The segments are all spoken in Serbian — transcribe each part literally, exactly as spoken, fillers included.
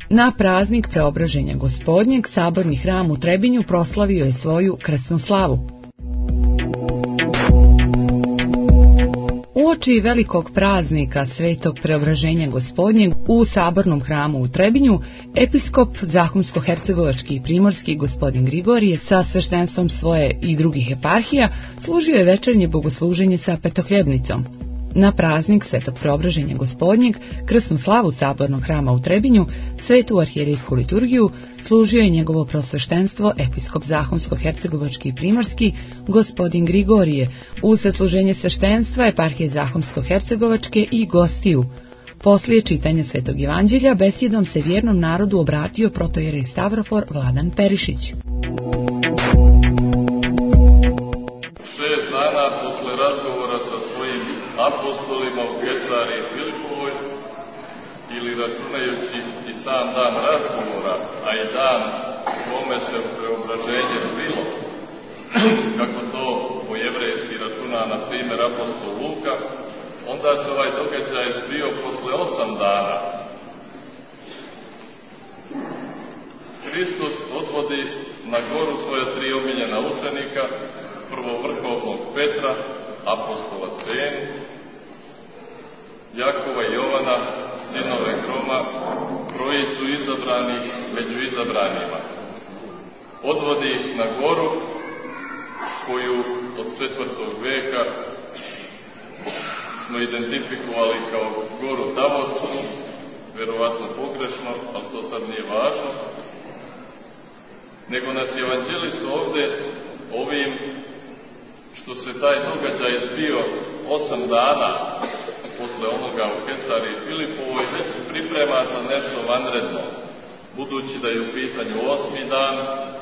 Na praznik Preobraženja Gospodnjeg Saborni hram u Trebinju proslavio je svoju krsnu slavu. Uoči velikog praznika Svetog Preobraženja Gospodnjeg u Sabornom hramu u Trebinju, episkop Zahumsko-hercegovački i primorski gospodin Grigorije sa sveštenstvom svoje i drugih eparhija služio je večernje bogosluženje sa petohljebnicom. Na praznik Svetog Preobraženja Gospodnjeg, krsnu slavu Sabornog hrama u Trebinju, svetu arhijerejsku liturgiju, služio je njegovo prosveštenstvo episkop Zahumsko-hercegovački i primorski gospodin Grigorije, uz sasluženje sveštenstva eparhije Zahumsko-hercegovačke i gostiju. Poslije čitanja Svetog Evanđelja besjedom se vjernom narodu obratio protojerej Stavrofor Vladan Perišić. Šest dana posle razgovora sa svojim apostolima u Kesariji Filipovoj, ili računajući i sam dan razgovora, a i dan kome se preobraženje zbilo, kako to po jevrejski računa, na primjer, apostol Luka, onda se ovaj događaj zbio posle osam dana. Hristos odvodi na goru svoja tri omiljena učenika, prvo vrhovnog Petra, apostola Senu, Jakova i Jovana, sinove Groma, trojicu izabranih među izabranima. Odvodi ih na goru koju od četvrtog veka smo identifikovali kao goru Tavorsku, verovatno pogrešno, ali to sad nije važno, nego nas je evanđelist ovde ovim što se taj događaj zbio osam dana posle onoga u Kesariji Filipovoj, već se priprema za nešto vanredno, budući da je u pitanju osmi dan,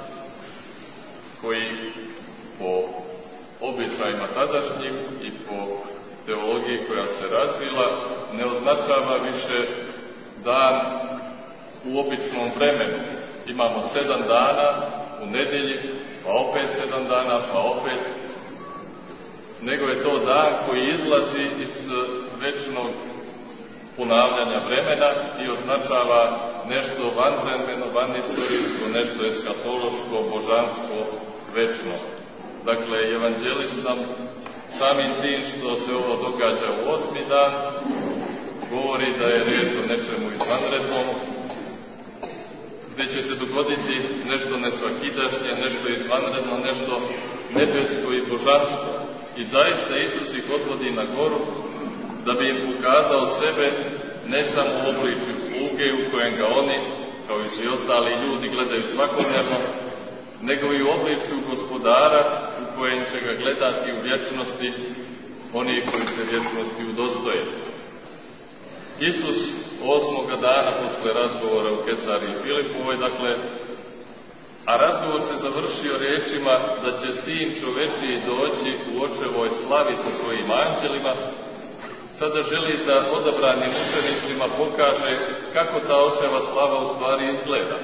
koji po običajima tadašnjim i po teologiji koja se razvila ne označava više dan u običnom vremenu. Imamo sedam dana u nedelji, pa opet sedam dana, pa opet, nego je to dan koji izlazi iz večnog ponavljanja vremena i označava nešto vanvremeno, vanistorijsko, nešto eskatološko, božansko, večno. Dakle, evanđelist nam samim tim što se ovo događa u osmi dan, govori da je reč o nečemu izvanrednom, gde će se dogoditi nešto nesvakidašnje, nešto izvanredno, nešto nebesko i božansko. I zaista Isus ih odvodi na goru da bi im ukazao sebe ne samo u obličju sluge u kojem ga oni, kao i svi ostali ljudi, gledaju svakodnevno, nego i u obličju gospodara u kojem će ga gledati u vječnosti oni koji se vječnosti udostoje. Isus osmoga dana posle razgovora u Kesariji Filipovoj, dakle, a razgovor se završio riječima da će sin čovečiji doći u očevoj slavi sa svojim anđelima, sada želi da odabranim učenicima pokaže kako ta očeva slava u stvari izgleda.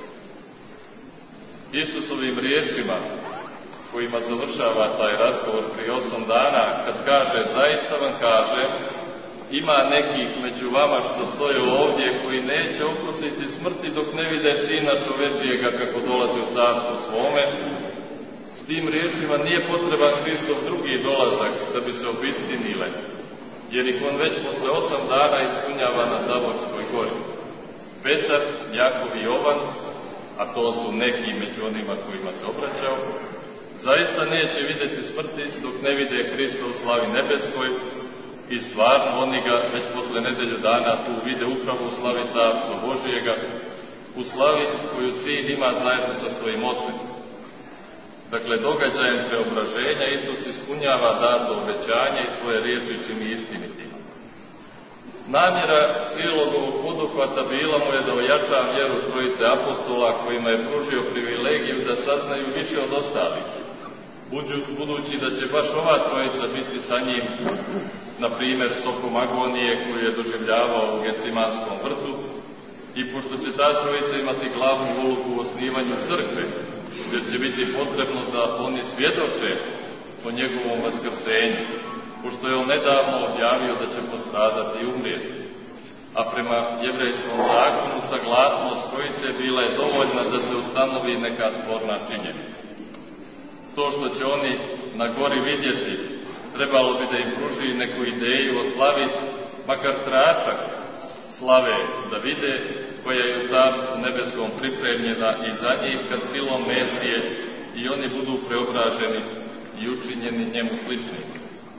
Isusovim riječima kojima završava taj razgovor prije osam dana, kad kaže, zaista vam kažem, ima nekih među vama što stoje ovdje koji neće okusiti smrti dok ne vide sina čovečijega kako dolazi u carstvo svome. S tim riječima nije potreban Hristov drugi dolazak da bi se obistinile, jer ih on već posle osam dana ispunjava na Tavorskoj gori. Petar, Jakov i Jovan, a to su neki među onima kojima se obraćao, zaista neće vidjeti smrti dok ne vide Hrista u slavi nebeskoj. I stvarno, oni ga već posle nedelju dana tu vide upravo u slavi Carstva Božijega, u slavi koju sin ima zajedno sa svojim ocem. Dakle, događajem preobraženja Isus ispunjava dato obećanje i svoje riječi čini istinitima. Namjera cijelog ovog poduhvata bila mu je da ojača vjeru trojice apostola kojima je pružio privilegiju da saznaju više od ostalih, budući da će baš ova trojica biti sa njim, na primjer, tokom agonije koju je doživljavao u Gecimanskom vrtu, i pošto će ta trojica imati glavnu ulogu u osnivanju crkve, jer će biti potrebno da oni svjedoče o njegovom vaskrsenju, pošto je on nedavno objavio da će postradati i umrijeti. a prema jevrejskom zakonu saglasnost kojice bila je dovoljna da se ustanovi neka sporna činjenica. To što će oni na gori vidjeti, trebalo bi da im pruži neku ideju o slavi, makar tračak slave da vide, koja je u Carstvu nebeskom pripremljena i za njih kad silom Mesije i oni budu preobraženi i učinjeni njemu slični.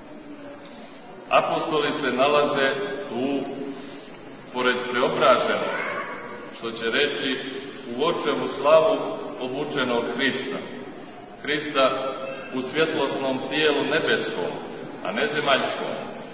Apostoli se nalaze u, pored preobraženog, što će reći, u očevu slavu obučenog Hrista. Hrista u svjetlosnom tijelu nebeskom, a ne zemaljskom.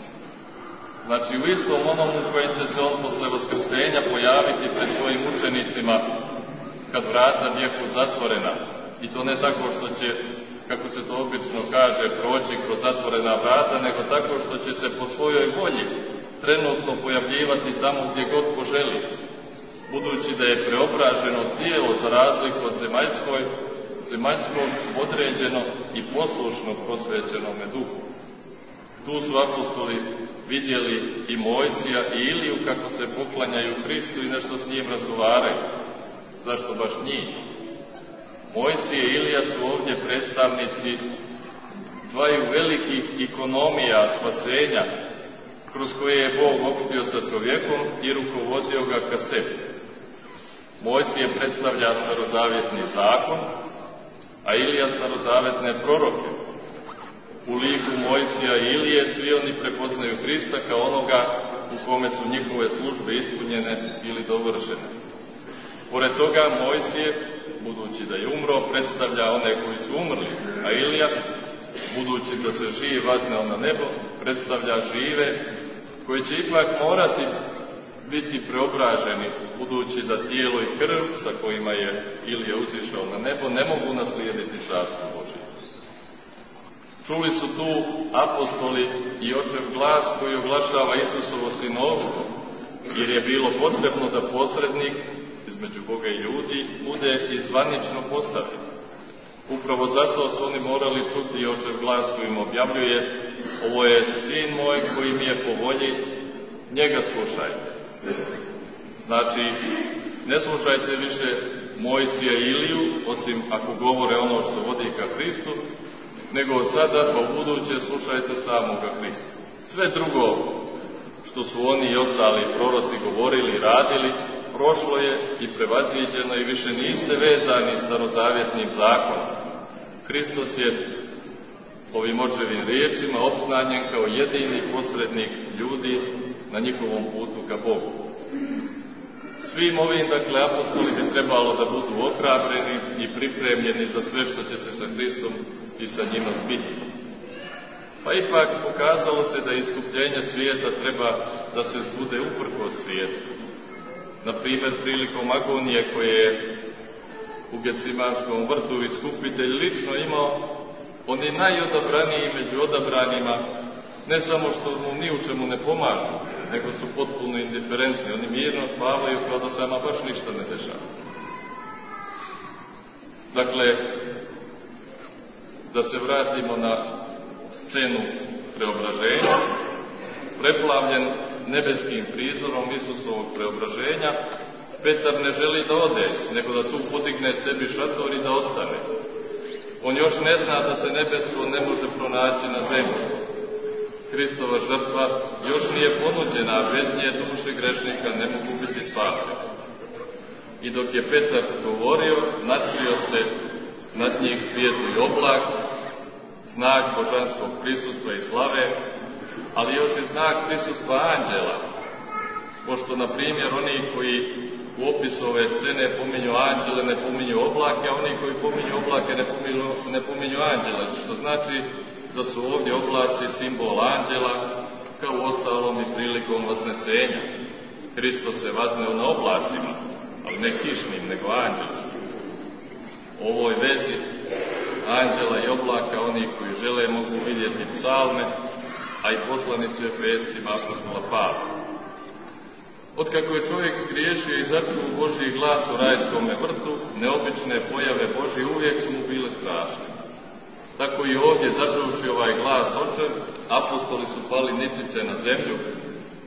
Znači u istom onomu kojim će se on posle vaskrsenja pojaviti pred svojim učenicima kad vrata bijehu zatvorena. I to ne tako što će, kako se to obično kaže, proći kroz zatvorena vrata, nego tako što će se po svojoj volji trenutno pojavljivati tamo gdje god poželi, budući da je preobraženo tijelo za razliku od zemaljskoj, zemaljskog određeno i poslušno posvećenome duhu. Tu su apostoli vidjeli i Mojsija i Iliju kako se poklanjaju Hristu i nešto s njim razgovaraju. Zašto baš njih? Mojsije i Ilija su ovdje predstavnici dvaju velikih ikonomija spasenja kroz koje je Bog opštio sa čovjekom i rukovodio ga ka sebi. Mojsije predstavlja starozavjetni zakon, a Ilija starozavetne proroke. U liku Mojsija i Ilije svi oni prepoznaju Hrista kao onoga u kome su njihove službe ispunjene ili dovršene. Pored toga Mojsije, budući da je umro, predstavlja one koji su umrli, a Ilija, budući da se živ vazneo na nebo, predstavlja žive koji će ipak morati biti preobraženi, budući da tijelo i krv sa kojima je Ilija uzišao na nebo ne mogu naslijediti carstvo Božje. Čuli su tu apostoli i očev glas koji oglašava Isusovo sinovstvo, jer je bilo potrebno da posrednik između Boga i ljudi bude i zvanično postavljen. Upravo zato su oni morali čuti i očev glas koji im objavljuje: ovo je sin moj koji mi je po volji, njega slušajte. Znači, ne slušajte više Mojsija i Iliju, osim ako govore ono što vodi ka Hristu, nego od sada pa u buduće slušajte samoga Hrista. Sve drugo što su oni i ostali proroci govorili i radili, prošlo je i prevaziđeno i više niste vezani starozavjetnim zakonom. Hristos je ovim očevim riječima obznanjen kao jedini posrednik ljudi na njihovom putu ka Bogu. Svim ovim, dakle, apostoli bi trebalo da budu ohrabreni i pripremljeni za sve što će se sa Hristom i sa njima zbiti. Pa ipak pokazalo se da iskupljenje svijeta treba da se zbude uprkos svijetu. Na primjer, prilikom agonije koje je u Gecimanskom vrtu iskupitelj lično imao, oni najodabraniji među odabranima, ne samo što mu ni u čemu ne pomažu, nego su potpuno indiferentni. Oni mirno spavaju kao da se ama baš ništa ne dešava. Dakle, da se vratimo na scenu preobraženja, preplavljen nebeskim prizorom Isusovog preobraženja, Petar ne želi da ode, nego da tu podigne sebi šator i da ostane. On još ne zna da se nebesko ne može pronaći na zemlji. Hristova žrtva još nije ponuđena, a bez nje duše grešnika ne mogu biti spasene. I dok je Petar govorio, natkrio se nad njih svijetli oblak, znak božanskog prisustva i slave, ali još i znak prisustva anđela. Pošto, na primjer, oni koji u opisu ove scene pominju anđele, ne pominju oblake, a oni koji pominju oblake ne pominju, ne pominju anđele, što znači da su ovdje oblaci simbol anđela, kao u ostalom i prilikom vaznesenja. Hristos se vazneo na oblacima, ali ne kišnim, nego anđelskim. U ovoj vezi anđela i oblaka oni koji žele mogu vidjeti psalme, a i poslanicu Efescima apostola Pavla. Otkako je čovjek zgriješio i začuo Božji glas u rajskome vrtu, neobične pojave Božje uvijek su mu bile strašne. Tako i ovdje, začuvši ovaj glas očev, apostoli su pali ničice na zemlju,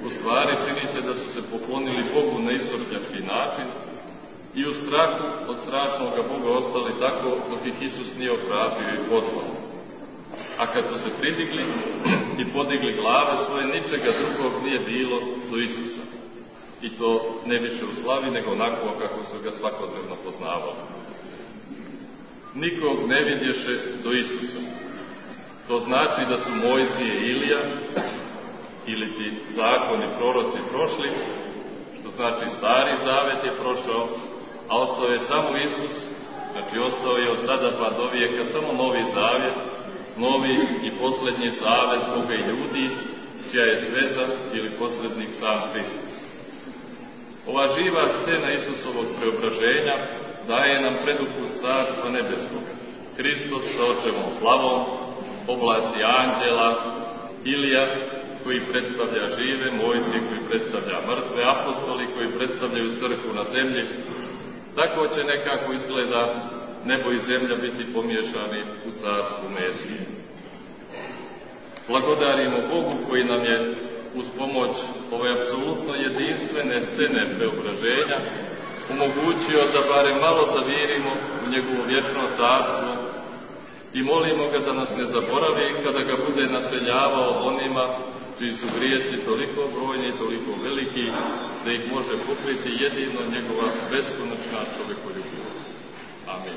U stvari čini se da su se poklonili Bogu na istočnjački način i u strahu od strašnoga Boga ostali tako dok ih Isus nije ohrabrio i poslao. A kad su se pridigli i podigli glave svoje, ničega drugog nije bilo do Isusa. I to ne više u slavi, nego onako kako su ga svakodnevno poznavali. Nikog ne vidješe do Isusa. To znači da su Mojsije i Ilija, ili ti zakon i proroci prošli, što znači Stari Zavet je prošao, a ostao je samo Isus, znači ostao je od sada pa do vijeka samo Novi Zavjet, novi i posljednji savez Boga i ljudi, čija je sveza ili posrednik sam Hristos. Ova živa scena Isusovog preobraženja daje nam predukus Carstva nebeskoga. Hristos sa očevom slavom, oblaci anđela, Ilija koji predstavlja žive, Mojsije koji predstavlja mrtve, apostoli koji predstavljaju crkvu na zemlji. Tako će nekako izgleda nebo i zemlja biti pomiješani u carstvu Mesije. Blagodarimo Bogu koji nam je uz pomoć ove apsolutno jedinstvene scene preobraženja omogućio da barem malo zavirimo u njegovo vječno carstvo i molimo ga da nas ne zaboravi kada ga bude naseljavao onima čiji su grijesi toliko brojni i toliko veliki da ih može pokriti jedino njegova beskonačna čovjekoljubivost. Amin.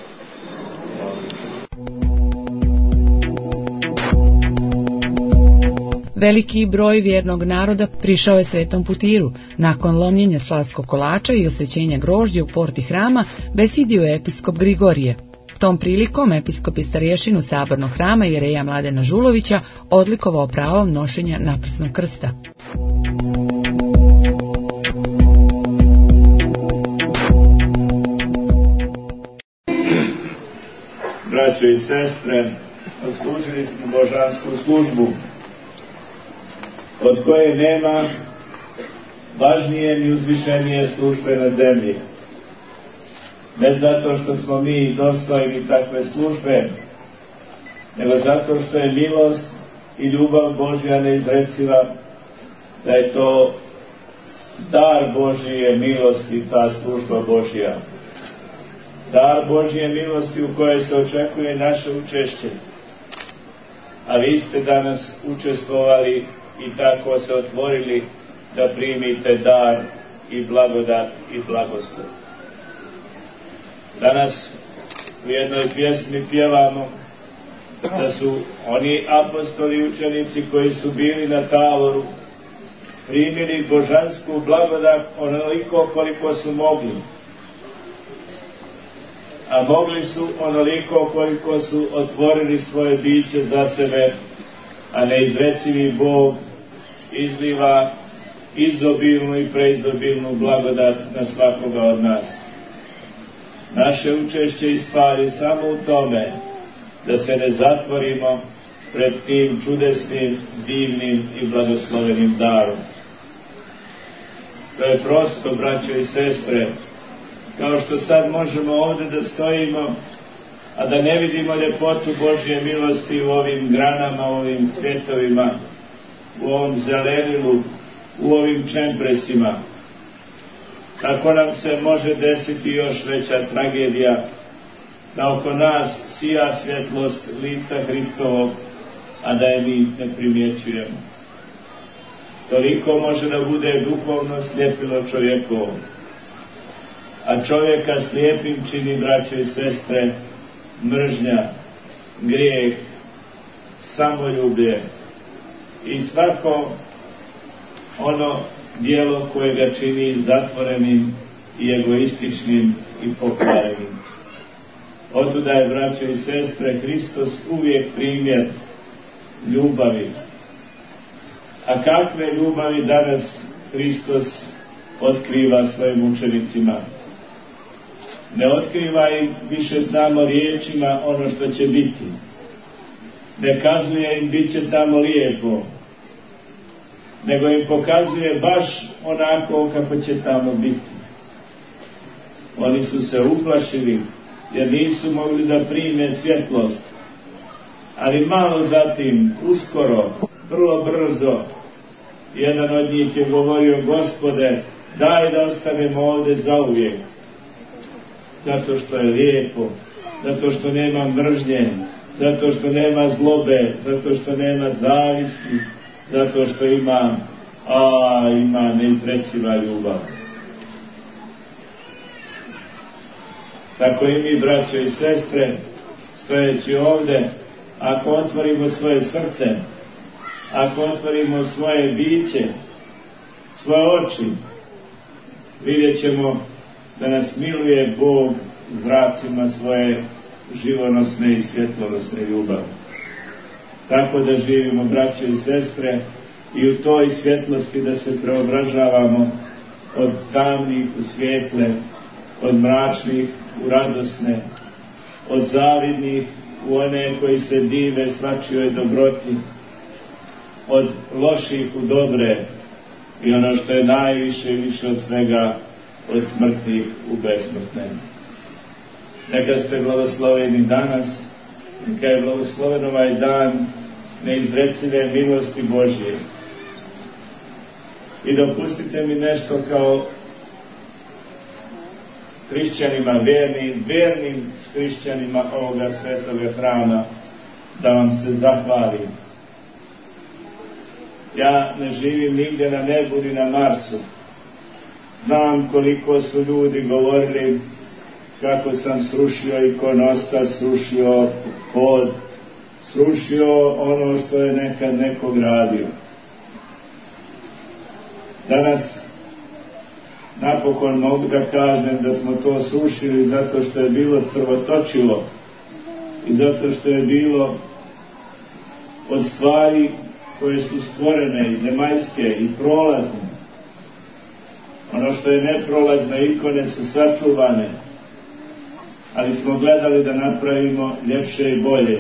Veliki broj vjernog naroda prišao je Svetom Putiru. Nakon lomljenja slavskog kolača i osvećenja grožđa u porti hrama besidio je episkop Grigorije. Tom prilikom episkop je starješinu Sabornog hrama jereja Mladena Žulovića odlikovao pravom nošenja naprsnog krsta. Braćo i sestre, odslužili smo božansku službu, od koje nema važnije ni uzvišenije službe na zemlji. Ne zato što smo mi dostojni takve službe, nego zato što je milost i ljubav Božja neizreciva, da je to dar Božije milosti, ta služba Božja. Dar Božje milosti u kojoj se očekuje naše učešće. A vi ste danas učestvovali i tako se otvorili da primite dar i blagodat i blagoslov. Danas u jednoj pjesmi pjevamo da su oni apostoli i učenici koji su bili na Tavoru primili božansku blagodat onoliko koliko su mogli. A mogli su onoliko koliko su otvorili svoje biće za sebe, a neizrecivi Bog izliva izobilnu i preizobilnu blagodat na svakoga od nas. Naše učešće i stvari samo u tome da se ne zatvorimo pred tim čudesnim, divnim i blagoslovenim darom. To je prosto, braćo i sestre, kao što sad možemo ovdje da stojimo, a da ne vidimo ljepotu Božje milosti u ovim granama, u ovim cvjetovima, u ovom zelenilu, u ovim čempresima. Tako nam se može desiti još veća tragedija, da oko nas sija svjetlost lica Hristovog, a da je mi ne primjećujemo. Toliko može da bude duhovno slijepilo čovjekovo. A čovjeka slijepim čini, braćo i sestre, mržnja, grijeh, samoljublje i svako ono djelo koje ga čini zatvorenim i egoističnim i pokvarenim. Otuda je, braćo i sestre, Hristos uvijek primjer ljubavi. A kakve ljubavi danas Hristos otkriva svojim učenicima? Ne otkriva im više samo riječima ono što će biti. Ne kazuje im bit će tamo lijepo, nego im pokazuje baš onako kako će tamo biti. Oni su se uplašili jer nisu mogli da prime svjetlost, ali malo zatim, uskoro, vrlo brzo, Jedan od njih je govorio: Gospode, daj da ostanemo ovde zauvijek. Zato što je lijepo, zato što nema mržnje, zato što nema zlobe, zato što nema zavisti, zato što ima, a ima neizreciva ljubav. Tako i mi, braćo i sestre, stojeći ovde, ako otvorimo svoje srce, ako otvorimo svoje biće, svoje oči, vidjet ćemo da nas miluje Bog zracima svoje živonosne i svjetlonosne ljubavi. Tako da živimo, braćo i sestre, i u toj svjetlosti da se preobražavamo od tamnih u svijetle, od mračnih u radosne, od zavidnih u one koji se dive svačijoj dobroti, od loših u dobre i ono što je najviše i više od svega, od smrtnih u besmrtne. Neka ste blagosloveni danas, neka je blagosloven ovaj dan neizrecive milosti Božje. I dopustite mi nešto kao hrišćanima, vernim, vernim hrišćanima ovoga svetoga hrama, da vam se zahvalim. Ja ne živim nigdje na nebu ni na Marsu. Znam koliko su ljudi govorili kako sam srušio ikonostas, srušio pod, srušio ono što je nekad neko gradio. Danas napokon mogu da kažem da smo to srušili zato što je bilo crvotočivo i zato što je bilo od stvari koje su stvorene i zemaljske i prolazne. Ono što je neprolazne ikone su sačuvane, ali smo gledali da napravimo ljepše i bolje.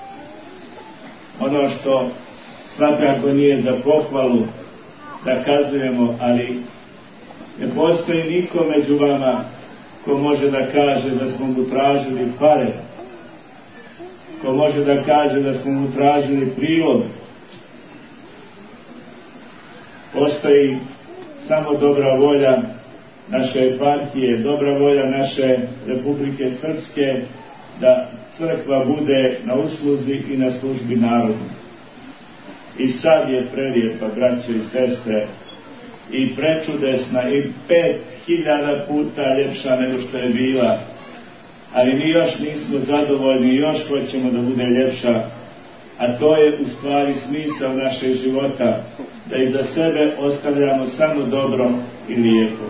Ono što svakako nije za pohvalu da kazujemo, ali ne postoji niko među vama ko može da kaže da smo mu tražili pare, ko može da kaže da smo mu tražili prilog. Postoji samo dobra volja naše eparhije, dobra volja naše Republike Srpske da crkva bude na usluzi i na službi narodu. I sad je prelijepa, braćo i sestre, i prečudesna i pet hiljada puta ljepša nego što je bila, ali mi još nismo zadovoljni, još hoćemo da bude ljepša, a to je u stvari smisao našeg života, da iza sebe ostavljamo samo dobro i lijepo.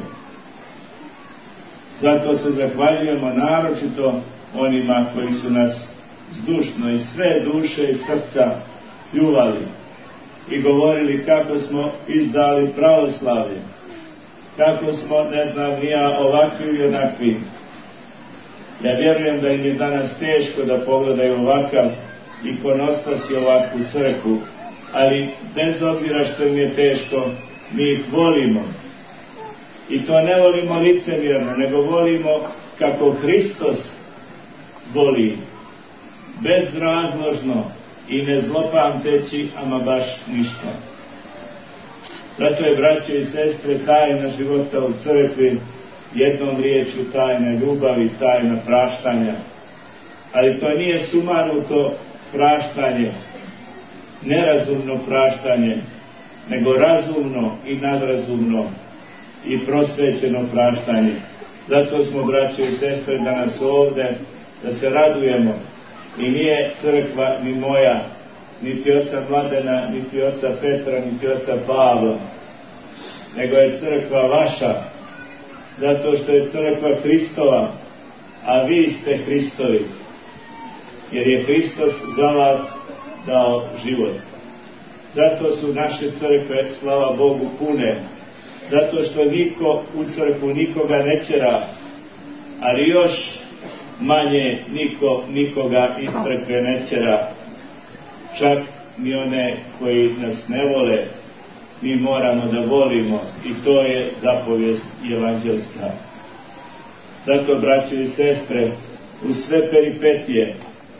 Zato se zahvaljujemo naročito onima koji su nas zdušno i sve duše i srca pljuvali i govorili kako smo izdali pravoslavlje, kako smo, ne znam, ni ja, ovakvi i onakvi. Ja vjerujem da im je danas teško da pogledaju ovakav ikonostas i ovakvu crkvu, ali bez obzira što im je teško, mi ih volimo. I to ne volimo licemjerno, nego volimo kako Hristos voli, bezrazložno i ne zlopamteći ama baš ništa. Zato je, braćo i sestre, tajna života u crkvi jednom riječju tajna ljubavi, tajna praštanja. Ali to nije sumanuto praštanje, nerazumno praštanje, nego razumno i nadrazumno i prosvećeno praštanje. Zato smo, braćo i sestre, danas ovde da se radujemo. I nije crkva ni moja, niti oca Mladena, niti oca Petra, niti oca Pavla, nego je crkva vaša, zato što je crkva Hristova, a vi ste Hristovi, jer je Hristos za vas dao život. Zato su naše crkve, slava Bogu, pune, zato što niko u crkvu nikoga ne tjera, ali još manje niko nikoga iz crkve ne tjera, čak ni one koji nas ne vole, mi moramo da volimo, i to je zapovijest evanđelska. Zato, braćo i sestre, u sve peripetije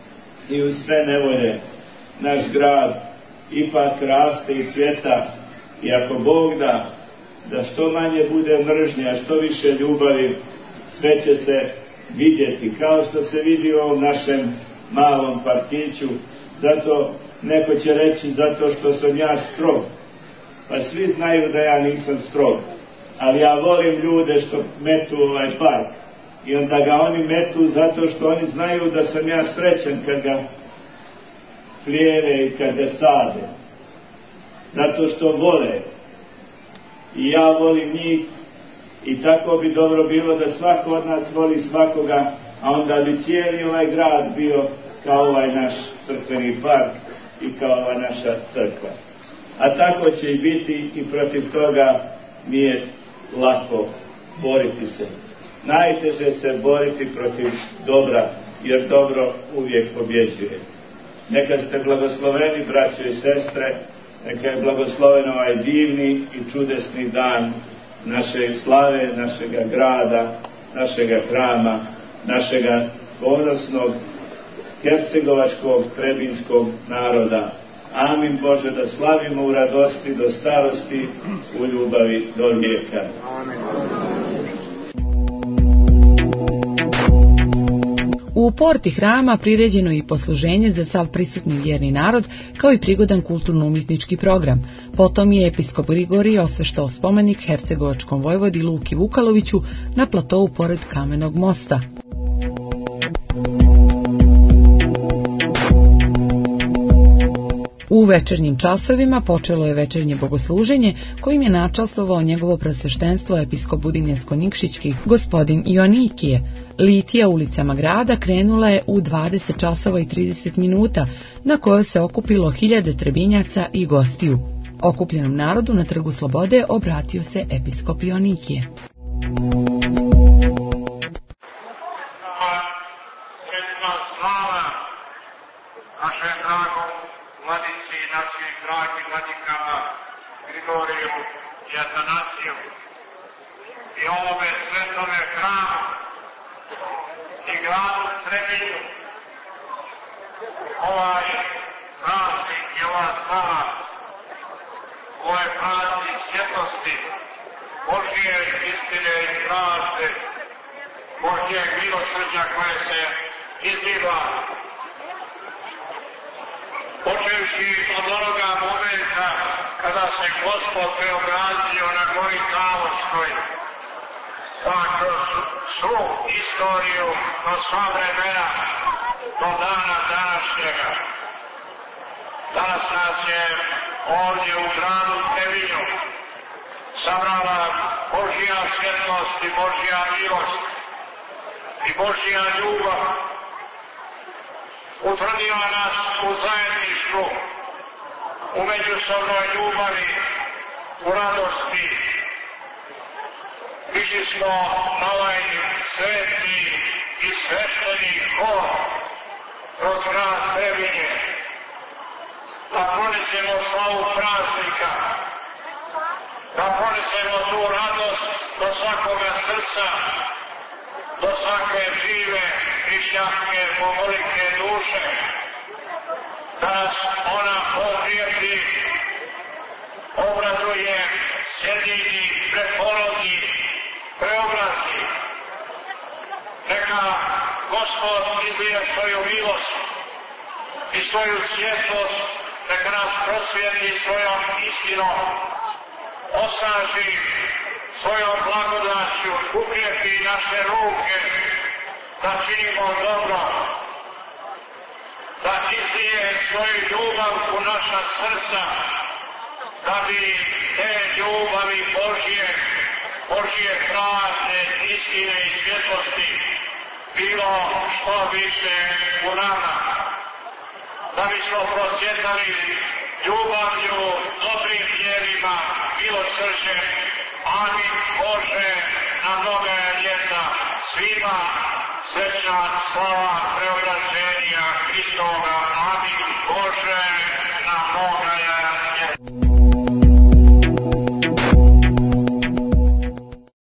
i u sve nevolje naš grad ipak raste i cvjeta I ako Bog da, da što manje bude mržnje, a što više ljubavi, sve će se vidjeti, kao što se vidi u ovom našem malom partiću. Zato neko će reći, zato što sam ja strog. Pa svi znaju da ja nisam strog, ali ja volim ljude što metu ovaj park. I onda ga oni metu zato što oni znaju da sam ja srećan kad ga plijene i kad ga sade. Zato što vole. I ja volim njih. I tako bi dobro bilo da svako od nas voli svakoga, a onda bi cijeli ovaj grad bio kao ovaj naš crkveni park i kao ova naša crkva. A tako će i biti i protiv toga nije lako boriti se. Najteže se boriti protiv dobra, jer dobro uvijek pobjeđuje. Neka ste blagosloveni, braćo i sestre, neka je blagosloven ovaj divni i čudesni dan naše slave, našega grada, našega hrama, našega ponosnog hercegovačkog, trebinskog naroda. Amin Bože, da slavimo u radosti do starosti, u ljubavi do vijeka. Amin. U porti hrama priređeno i posluženje za sav prisutni vjerni narod, kao i prigodan kulturno-umjetnički program. Potom je episkop Grigorije osveštao spomenik hercegovačkom vojvodi Luki Vukaloviću na platovu pored Kamenog mosta. U večernjim časovima počelo je večernje bogosluženje kojim je načasovao njegovo presveštenstvo episkop Budimljensko-Nikšićki gospodin Ionikije. Litija ulicama grada krenula je u dvadeset časova i trideset minuta, na kojoj se okupilo hiljade trebinjaca i gostiju. Okupljenom narodu na Trgu Slobode obratio se episkop Ionikije. Vladici i našim dragim vladikama Grigoriju i Atanasiju i ovome svetome hramu i gradu Trebinju. Ovaj praznik i ova slava, ovaj praznik svjetlosti, Božje istine i pravde, Božje milosrđa koje se izliva, počevši od onoga momenta kada se Gospod preobrazio na gori Tavorskoj, pa kroz svu istoriju, kroz sva vremena, do dana današnjega. Danas nas je ovdje u gradu Trebinju sabrala Božja svjetlost i Božja milost i Božja ljubav. Utvrdila nas u zajedništvu, u međusobnoj ljubavi, u radosti. Išli smo na ovaj sveti i svešteni hor kroz grad Trebinje, da ponesemo slavu praznika, da ponesemo tu radost do svakoga srca, do svake žive hrišćanske pomolike duše, da nas ona okrijepi, obraduje, sjedini, preporodi, preobrazi. Neka Gospod izlije svoju milost i svoju svjetlost, neka nas prosvjeti svojom istinom, osnaži svojom blagodaću, ukrijepi naše ruke, da činimo dobro, da izlije svoju ljubav u naša srca, da bi te ljubavi Božje, Božje pravde, istine i svjetlosti bilo što više u nama, da bismo procvjetali ljubavlju, dobrim djelima, milosrđem. Amin Bože, na mnoga ljeta svima srećna slava preobraženja Hristovoga